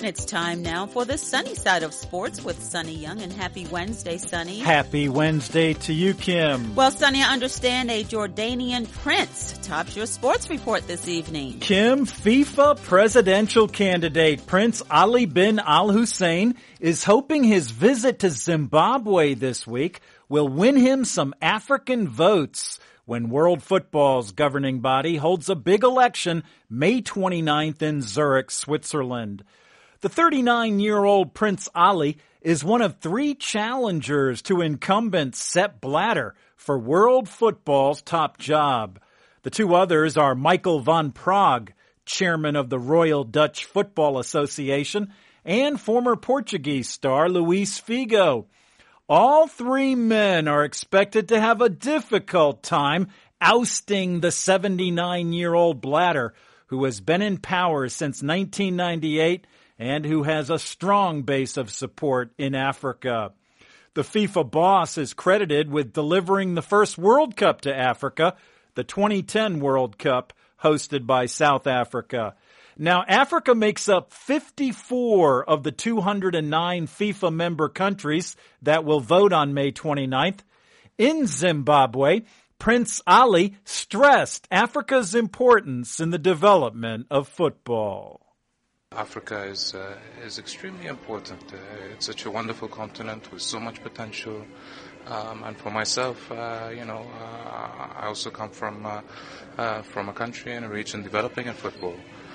it's time now for the sunny side of sports with Sonny Young. And happy Wednesday, Sonny. Happy Wednesday to you, Kim. Well, Sonny, I understand a Jordanian prince tops your sports report this evening. Kim, FIFA presidential candidate Prince Ali bin Al Hussein is hoping his visit to Zimbabwe this week will win him some African votes when World Football's governing body holds a big election May 29th in Zurich, Switzerland. The 39-year-old Prince Ali is one of three challengers to incumbent Sepp Blatter for World Football's top job. The two others are Michael van Praag, chairman of the Royal Dutch Football Association, and former Portuguese star Luis Figo. All three men are expected to have a difficult time ousting the 79-year-old Blatter, who has been in power since 1998 and who has a strong base of support in Africa. The FIFA boss is credited with delivering the first World Cup to Africa, the 2010 World Cup hosted by South Africa. Now, Africa makes up 54 of the 209 FIFA member countries that will vote on May 29th. In Zimbabwe, Prince Ali stressed Africa's importance in the development of football. Africa is extremely important. It's such a wonderful continent with so much potential. And for myself, I also come from a country and a region developing in football.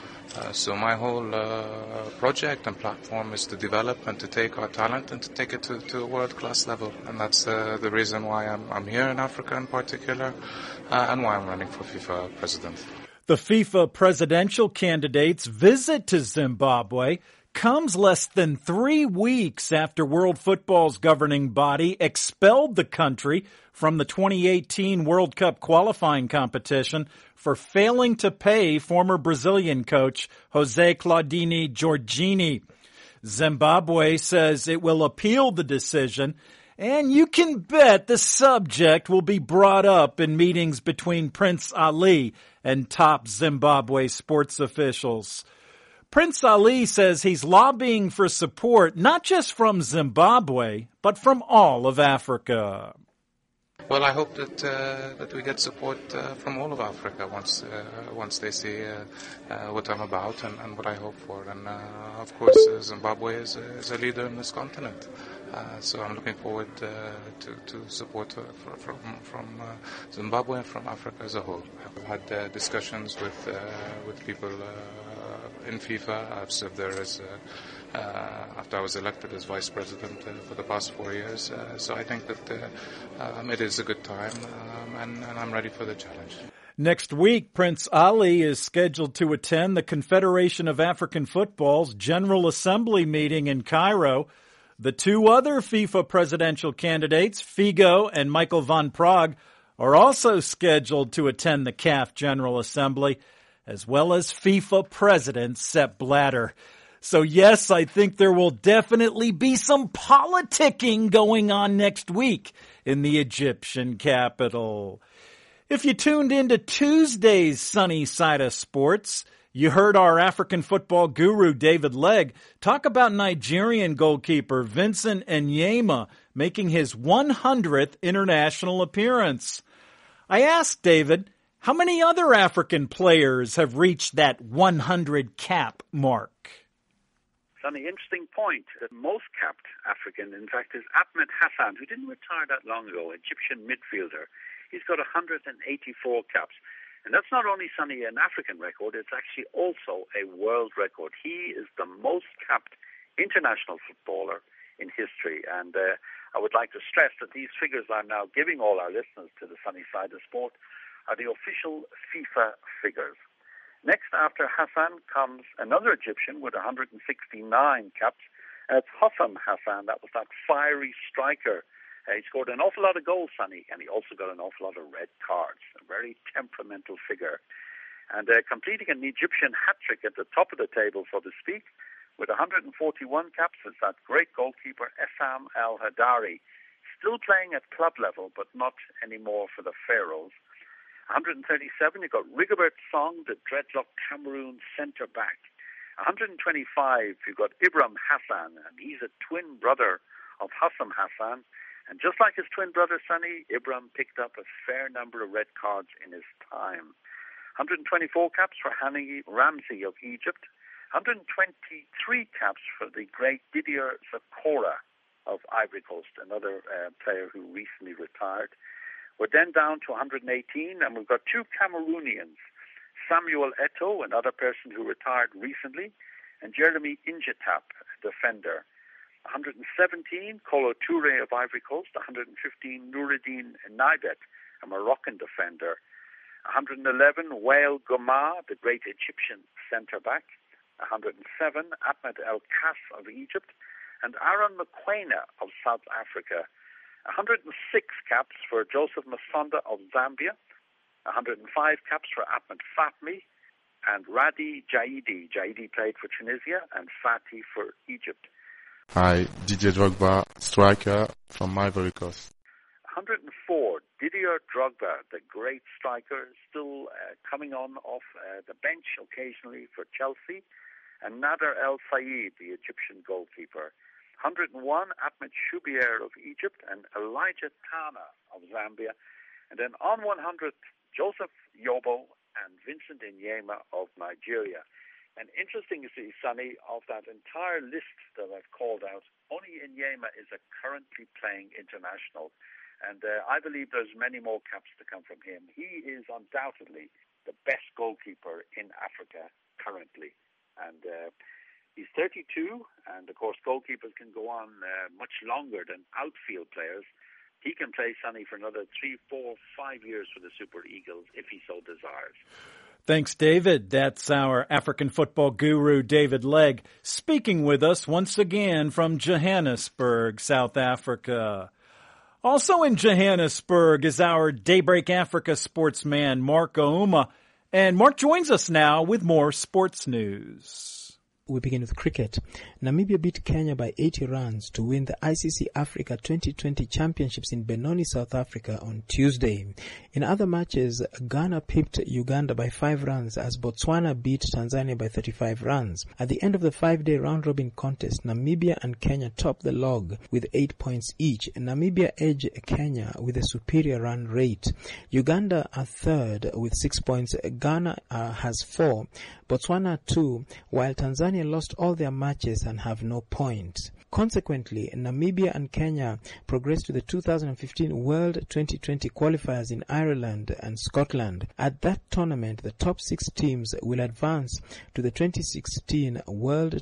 So my whole project and platform is to develop and to take our talent and to take it to a world-class level. And that's the reason why I'm here in Africa in particular, and why I'm running for FIFA president. The FIFA presidential candidate's visit to Zimbabwe comes less than 3 weeks after World Football's governing body expelled the country from the 2018 World Cup qualifying competition for failing to pay former Brazilian coach Jose Claudine Giorgini. Zimbabwe says it will appeal the decision, and you can bet the subject will be brought up in meetings between Prince Ali and top Zimbabwe sports officials. Prince Ali says he's lobbying for support not just from Zimbabwe, but from all of Africa. Well, I hope that we get support from all of Africa once they see what I'm about and what I hope for. And of course, Zimbabwe is a leader in this continent. So I'm looking forward to support from Zimbabwe and from Africa as a whole. I've had discussions with people in FIFA. I've served there as after I was elected as vice president for the past 4 years. So I think that it is a good time, and I'm ready for the challenge. Next week, Prince Ali is scheduled to attend the Confederation of African Football's General Assembly meeting in Cairo. The two other FIFA presidential candidates, Figo and Michael van Praag, are also scheduled to attend the CAF General Assembly, as well as FIFA President Sepp Blatter. So yes, I think there will definitely be some politicking going on next week in the Egyptian capital. If you tuned into Tuesday's Sunny Side of Sports, you heard our African football guru David Legg talk about Nigerian goalkeeper Vincent Enyema making his 100th international appearance. I asked David, how many other African players have reached that 100 cap mark? Sonny, interesting point. The most capped African, in fact, is Ahmed Hassan, who didn't retire that long ago, Egyptian midfielder. He's got 184 caps. And that's not only, Sonny, an African record, it's actually also a world record. He is the most capped international footballer in history. And I would like to stress that these figures I'm now giving all our listeners to the Sunny Side of Sport are the official FIFA figures. Next after Hassan comes another Egyptian with 169 caps. It's Hossam Hassan. That was that fiery striker. He scored an awful lot of goals, Sonny, and he also got an awful lot of red cards. A very temperamental figure. And completing an Egyptian hat-trick at the top of the table, so to speak, with 141 caps is that great goalkeeper Essam El-Hadari. Still playing at club level, but not anymore for the Pharaohs. 137, you've got Rigobert Song, the dreadlock Cameroon centre-back. 125, you've got Ibrahim Hassan, and he's a twin brother of Hassam Hassan. And just like his twin brother, Sonny, Ibrahim picked up a fair number of red cards in his time. 124 caps for Hani Ramsey of Egypt. 123 caps for the great Didier Zakora of Ivory Coast, another player who recently retired. We're then down to 118, and we've got two Cameroonians, Samuel Eto'o, another person who retired recently, and Jeremy Ingetap, a defender. 117, Kolo Touré of Ivory Coast. 115, Noureddin Naibet, a Moroccan defender. 111, Wael Goma, the great Egyptian centre-back. 107, Ahmed El Kas of Egypt. And Aaron Mokoena of South Africa. 106 caps for Joseph Masonda of Zambia. 105 caps for Ahmed Fatmi and Radi Jaidi. Jaidi played for Tunisia and Fati for Egypt. Hi, Didier Drogba, striker from Ivory Coast. 104, Didier Drogba, the great striker, still coming on off the bench occasionally for Chelsea, and Nader El Sayed, the Egyptian goalkeeper. 101, Ahmed Choubier of Egypt and Elijah Tana of Zambia. And then on 100, Joseph Yobo and Vincent Inyema of Nigeria. And interesting to see, Sonny, of that entire list that I've called out, only Inyema is a currently playing international. And I believe there's many more caps to come from him. He is undoubtedly the best goalkeeper in Africa currently. And he's 32, and of course goalkeepers can go on much longer than outfield players. He can play, Sonny, for another 3, 4, 5 years for the Super Eagles if he so desires. Thanks, David. That's our African football guru, David Legg, speaking with us once again from Johannesburg, South Africa. Also in Johannesburg is our Daybreak Africa sportsman, Mark Ouma. And Mark joins us now with more sports news. We begin with cricket. Namibia beat Kenya by 80 runs to win the ICC Africa 2020 Championships in Benoni, South Africa on Tuesday. In other matches, Ghana pipped Uganda by 5 runs as Botswana beat Tanzania by 35 runs. At the end of the 5-day round-robin contest, Namibia and Kenya topped the log with 8 points each. Namibia edged Kenya with a superior run rate. Uganda are third with 6 points. Ghana has 4. Botswana 2, while Tanzania lost all their matches and have no points. Consequently, Namibia and Kenya progressed to the 2015 World 2020 qualifiers in Ireland and Scotland. At that tournament, the top 6 teams will advance to the 2016 World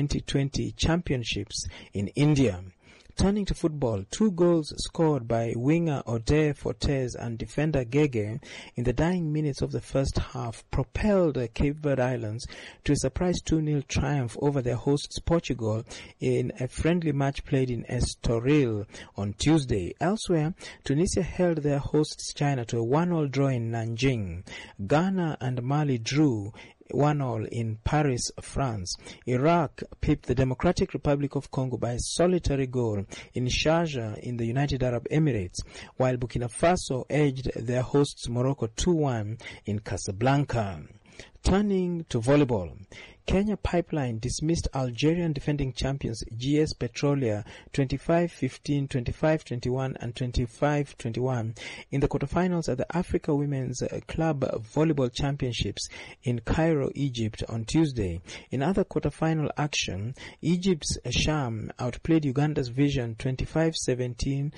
2020 Championships in India. Turning to football, 2 goals scored by winger Ode Fortes and defender Gege in the dying minutes of the first half propelled the Cape Verde Islands to a surprise 2-0 triumph over their hosts Portugal in a friendly match played in Estoril on Tuesday. Elsewhere, Tunisia held their hosts China to a 1-1 draw in Nanjing. Ghana and Mali drew 1-1 in Paris, France. Iraq pipped the Democratic Republic of Congo by a solitary goal in Sharjah in the United Arab Emirates, while Burkina Faso edged their hosts Morocco 2-1 in Casablanca. Turning to volleyball, Kenya Pipeline dismissed Algerian defending champions GS Petrolia 25-15, 25-21 and 25-21 in the quarterfinals at the Africa Women's Club Volleyball Championships in Cairo, Egypt on Tuesday. In other quarterfinal action, Egypt's Sham outplayed Uganda's Vision 25-17,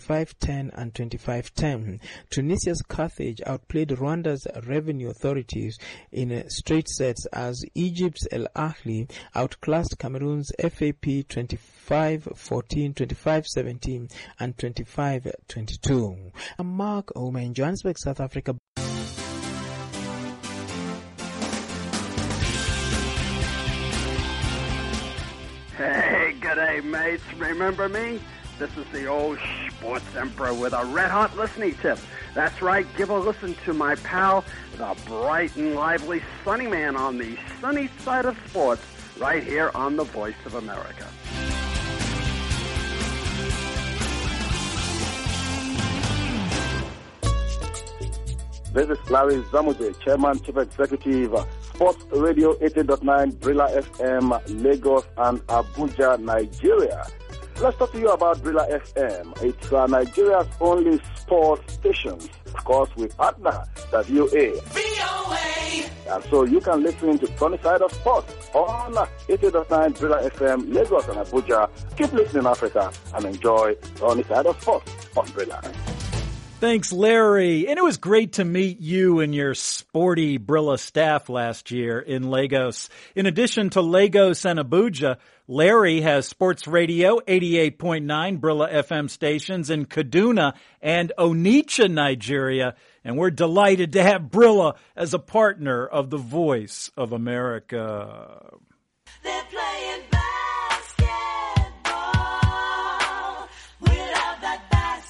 25-10 and 25-10. Tunisia's Carthage outplayed Rwanda's Revenue Authorities in straight sets as Egypt's El Ahly outclassed Cameroon's FAP 25-14, 25-17 and 25-22. Mark Ouma in Johannesburg, South Africa. Hey, g'day mates, remember me? This is the old sports emperor with a red-hot listening tip. That's right, give a listen to my pal, the bright and lively Sunny Man on the sunny side of sports, right here on the Voice of America. This is Larry Zamuje, Chairman, Chief Executive, Sports Radio 80.9, Brilla FM, Lagos and Abuja, Nigeria. Let's talk to you about Brilla FM. It's Nigeria's only sports station. Of course, we partner the VOA. And so you can listen to Sunny Side of Sports on 80.9 Brilla FM, Lagos and Abuja. Keep listening, Africa, and enjoy Sunny Side of Sports on Brilla. Thanks, Larry. And it was great to meet you and your sporty Brilla staff last year in Lagos. In addition to Lagos and Abuja, Larry has Sports Radio 88.9 Brilla FM stations in Kaduna and Onitsha, Nigeria. And we're delighted to have Brilla as a partner of the Voice of America. They're playing basketball without that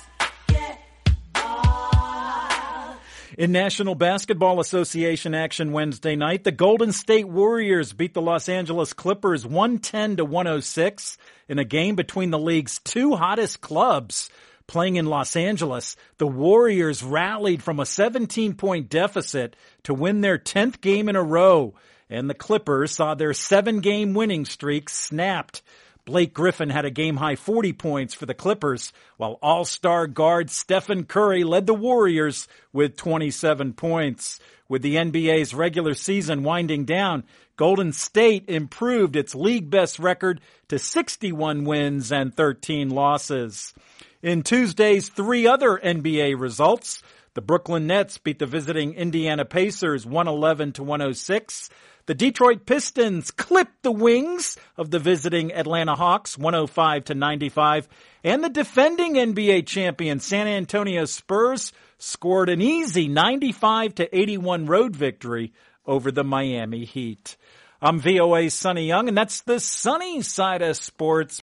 basketball. In National Basketball Association action Wednesday night, the Golden State Warriors beat the Los Angeles Clippers 110-106 in a game between the league's two hottest clubs. Playing in Los Angeles, the Warriors rallied from a 17-point deficit to win their 10th game in a row, and the Clippers saw their 7-game winning streak snapped. Blake Griffin had a game-high 40 points for the Clippers, while all-star guard Stephen Curry led the Warriors with 27 points. With the NBA's regular season winding down, Golden State improved its league-best record to 61 wins and 13 losses. In Tuesday's three other NBA results, the Brooklyn Nets beat the visiting Indiana Pacers 111-106. The Detroit Pistons clipped the wings of the visiting Atlanta Hawks 105-95. And the defending NBA champion San Antonio Spurs scored an easy 95-81 road victory over the Miami Heat. I'm VOA's Sonny Young, and that's the sunny side of sports.